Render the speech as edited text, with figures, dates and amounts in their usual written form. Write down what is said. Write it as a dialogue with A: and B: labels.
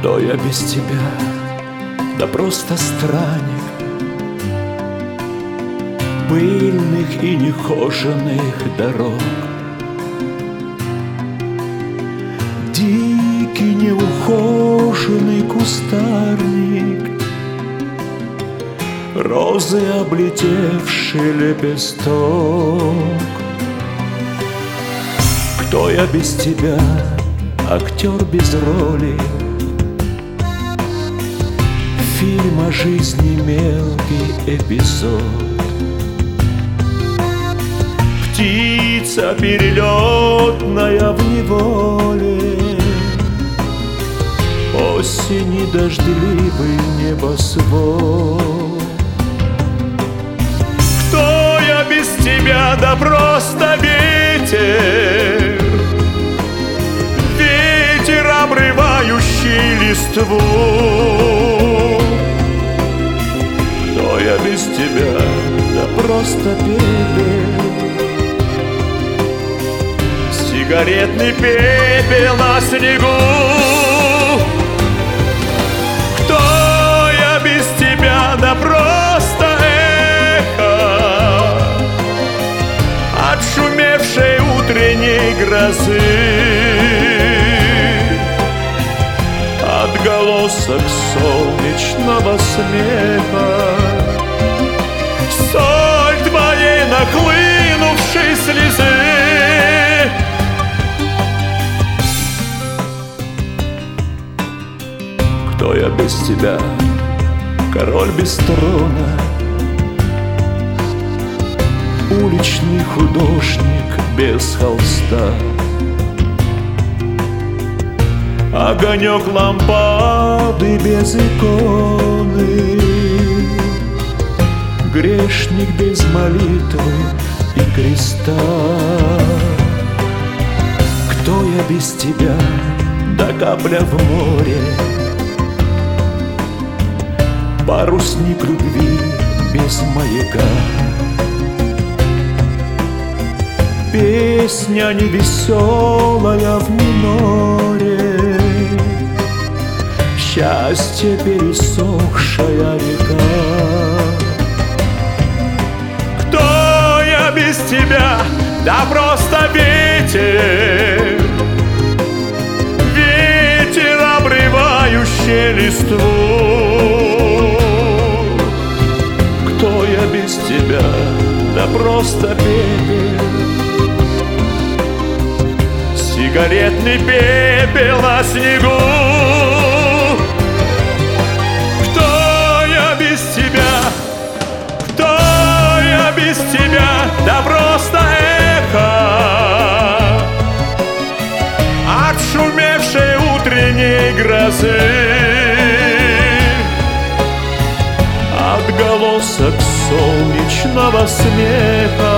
A: Кто я без тебя? Да просто странник пыльных и нехоженных дорог, дикий неухоженный кустарник, розы облетевший лепесток. Кто я без тебя? Актер без роли, фильм о жизни мелкий эпизод. Птица перелетная в неволе, осени дождливый небосвод. Кто я без тебя? Да просто ветер, ветер, обрывающий листву. Кто я без тебя? Да просто пепел, сигаретный пепел на снегу. Кто я без тебя? Да просто эхо отшумевшей утренней грозы, отголосок солнечного смеха, соль твоей нахлынувшей слезы. Кто я без тебя? Король без трона, уличный художник без холста, огонек лампады без иконы, грешник без молитвы и креста. Кто я без тебя? Да капля в море, парусник любви без маяка, песня невеселая в миноре, счастье пересохшая река. Кто я без тебя? Да просто ветер, ветер, обрывающий листву. Кто я без тебя? Да просто пепел, сигаретный пепел на снегу. Кто я без тебя? Кто я без тебя? Да просто эхо отшумевшей утренней грозы, отголосок солнечного смеха,